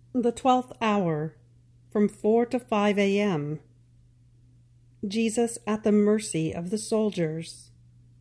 The 12th hour, from 4 to 5 a.m. Jesus at the mercy of the soldiers.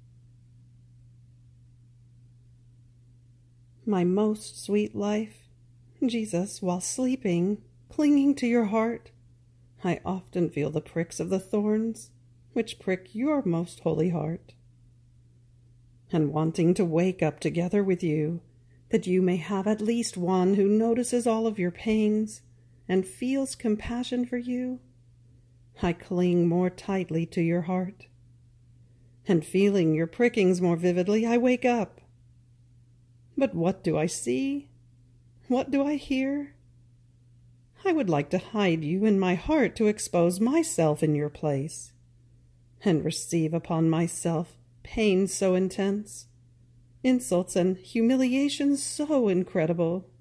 My most sweet life, Jesus, while sleeping, clinging to your heart, I often feel the pricks of the thorns which prick your most holy heart. And wanting to wake up together with you, that you may have at least one who notices all of your pains and feels compassion for you, I cling more tightly to your heart. And feeling your prickings more vividly, I wake up. But what do I see? What do I hear? I would like to hide you in my heart to expose myself in your place, and receive upon myself pain so intense, insults and humiliations so incredible.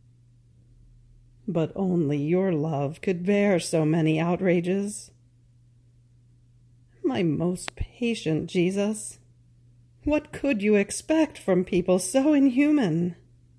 But only your love could bear so many outrages. My most patient Jesus, what could you expect from people so inhuman?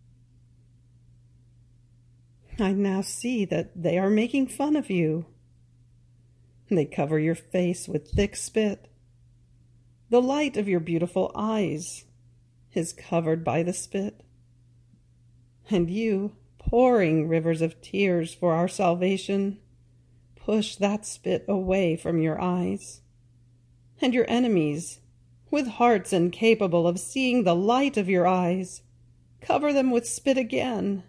I now see that they are making fun of you. They cover your face with thick spit. The light of your beautiful eyes is covered by the spit. And you, pouring rivers of tears for our salvation, push that spit away from your eyes. And your enemies, with hearts incapable of seeing the light of your eyes, cover them with spit again.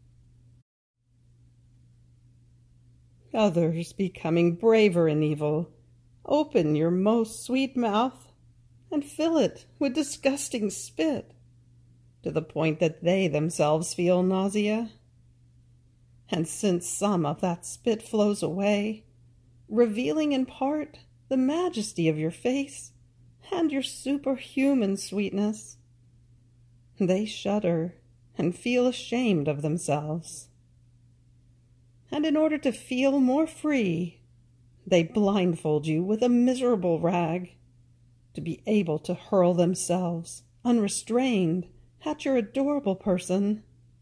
Others, becoming braver in evil, open your most sweet mouth and fill it with disgusting spit, to the point that they themselves feel nausea. And since some of that spit flows away, revealing in part the majesty of your face and your superhuman sweetness, they shudder and feel ashamed of themselves. And in order to feel more free, they blindfold you with a miserable rag, to be able to hurl themselves, unrestrained, at your adorable person.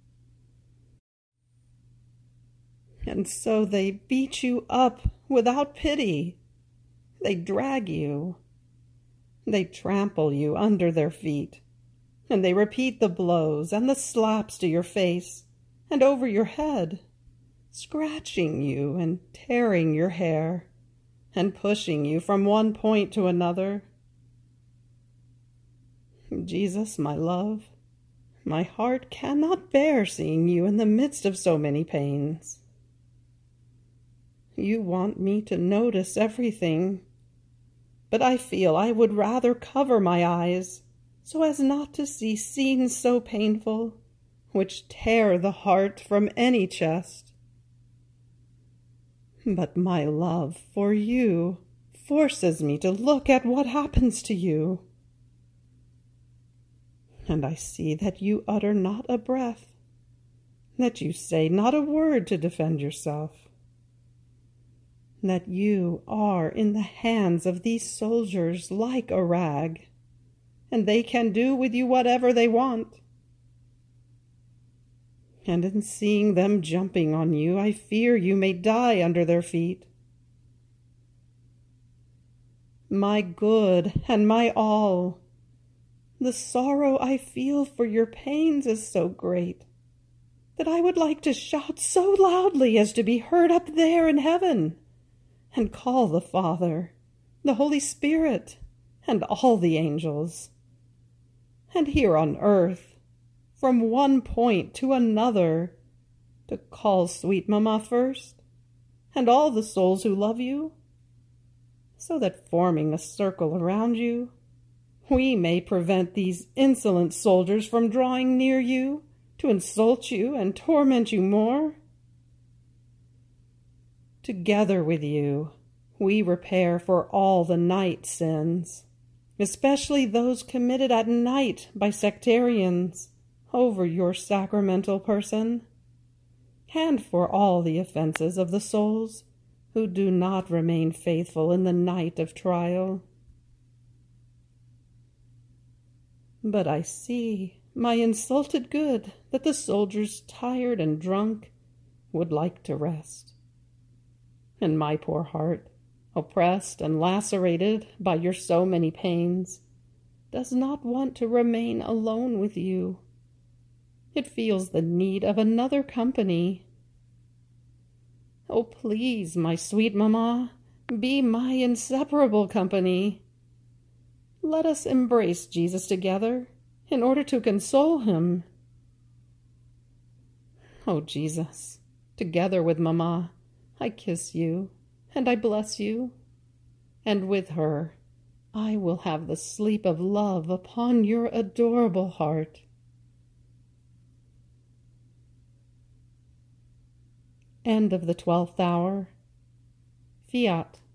And so they beat you up without pity. They drag you. They trample you under their feet, and they repeat the blows and the slaps to your face and over your head, scratching you and tearing your hair, and pushing you from one point to another. Jesus, my love, my heart cannot bear seeing you in the midst of so many pains. You want me to notice everything, but I feel I would rather cover my eyes so as not to see scenes so painful, which tear the heart from any chest. But my love for you forces me to look at what happens to you. And I see that you utter not a breath, that you say not a word to defend yourself, that you are in the hands of these soldiers like a rag, and they can do with you whatever they want. And in seeing them jumping on you, I fear you may die under their feet. My good and my all, the sorrow I feel for your pains is so great that I would like to shout so loudly as to be heard up there in heaven, and call the Father, the Holy Spirit, and all the angels. And here on earth, from one point to another, to call sweet Mamma first, and all the souls who love you, so that forming a circle around you, we may prevent these insolent soldiers from drawing near you to insult you and torment you more. Together with you, we repair for all the night sins, especially those committed at night by sectarians over your sacramental person, and for all the offenses of the souls who do not remain faithful in the night of trial. But I see, my insulted good, that the soldiers, tired and drunk, would like to rest. And my poor heart, oppressed and lacerated by your so many pains, does not want to remain alone with you. It feels the need of another company. Oh, please, my sweet mamma, be my inseparable company. Let us embrace Jesus together in order to console him. Oh, Jesus, together with mamma, I kiss you, and I bless you, and with her I will have the sleep of love upon your adorable heart. End of the 12th hour. Fiat.